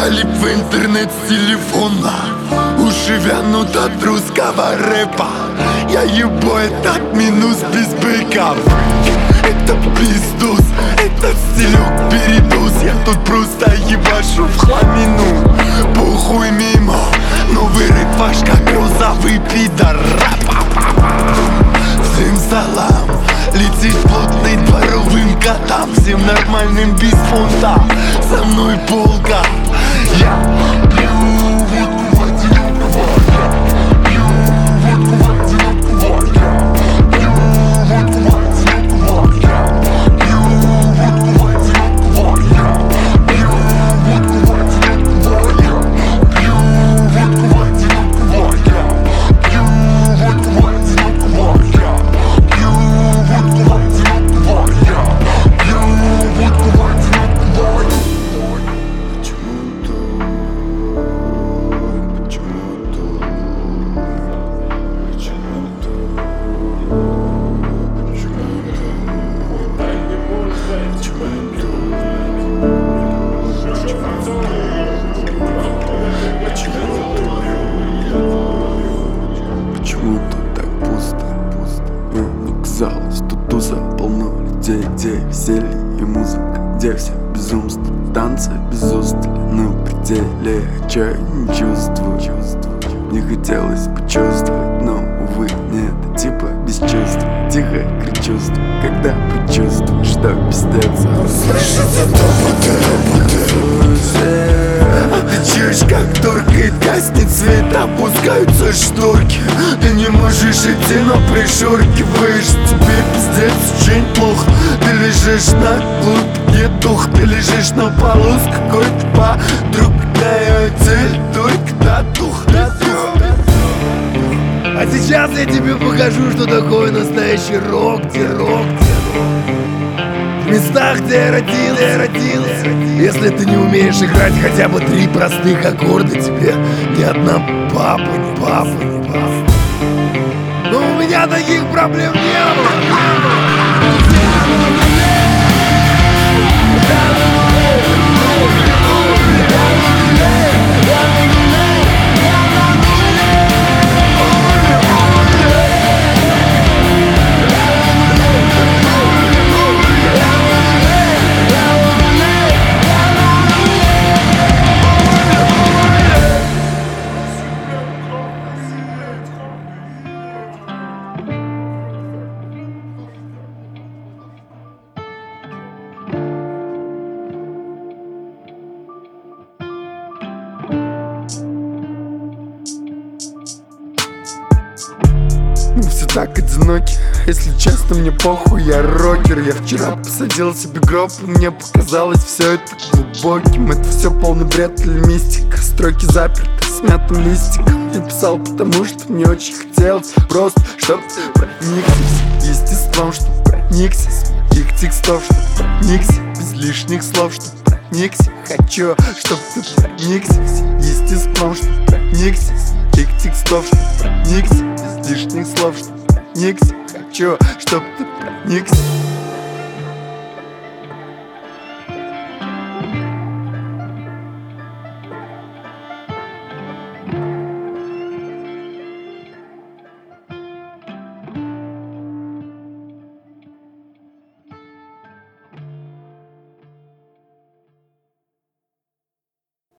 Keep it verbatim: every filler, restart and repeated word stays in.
Залип в интернет с телефона, уши вянут от русского рэпа. Я ебу этот минус без быков. Это пиздус, этот стилек передуз. Я тут просто ебашу в хламину. Похуй мимо, новый рэп ваш как розовый пидор. Всем салам, летит плотный дворовым котам. Всем нормальным без фунта, со мной полка. Я пью водку в одинокого, я пью водку в одинокого, я пью водку в одинокого, я пью водку в одинокого, я пью водку в одинокого, я пью водку в одинокого, я пью водку в одинокого, я пью водку в одинокого, я пью водку в одинокого. Почему тут так пусто, пусто? Не казалось, тут туса полно людей, где веселье и музыка, где все безумство, танцы без устали, на пределе, чё я не чувствую, чувствую. Мне хотелось почувствовать, но, увы, нет, типа без чувств. Тихо кричувство, когда предчувствуешь, что пиздец. Слышится топоты, роботы. А ты чуешь, как торкает, гаснет свет, опускаются шторки. Ты не можешь идти, но пришоркиваешь. Тебе пиздец очень плохо. Ты лежишь на глубине дух, ты лежишь на полу с какой-то подругой. Твоя цель только татух, татух. А сейчас я тебе покажу, что такое настоящий рок, где рок, где рок. В местах, где я родился, я родился. Если ты не умеешь играть хотя бы три простых аккорда, тебе ни одна папа, не папа, не папа. Но у меня таких проблем не было. Мы все так одиноки, если честно, мне похуй, я рокер. Я вчера посадил себе гроб, и мне показалось все это глубоким. Это все полный бред или мистика, строки заперты смятым листиком. Я писал, потому что мне очень хотелось просто, чтоб ты проникся естеством, чтоб проникся с моих текстов, чтоб проникся без лишних слов, чтоб проникся. Хочу, чтоб ты проникся естеством, чтоб проникся с моих текстов, чтоб проникся без лишних слов, чтоб проникся. Хочу, чтоб ты проникся.